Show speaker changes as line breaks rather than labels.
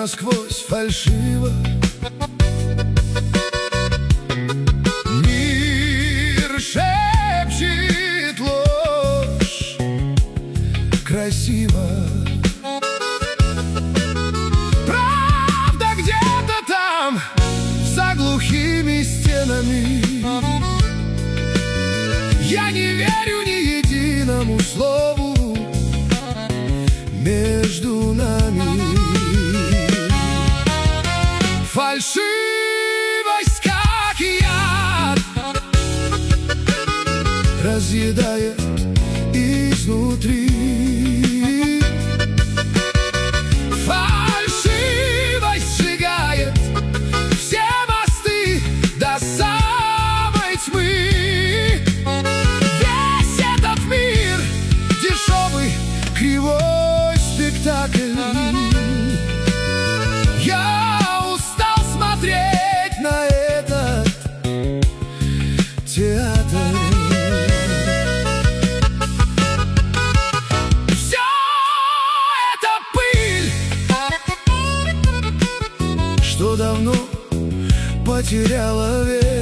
насквозь фальшиво. Мир шепчет ложь красиво. Правда где-то там, за глухими стенами. Я не верю ни единому слову между нами. Фальшивость, как яд, разъедает изнутри. Фальшивость сжигает все мосты до самой тьмы. Весь этот мир — дешевый, кривой спектакль. Я устал смотреть на этот театр. Все это пыль, что давно потеряла вес.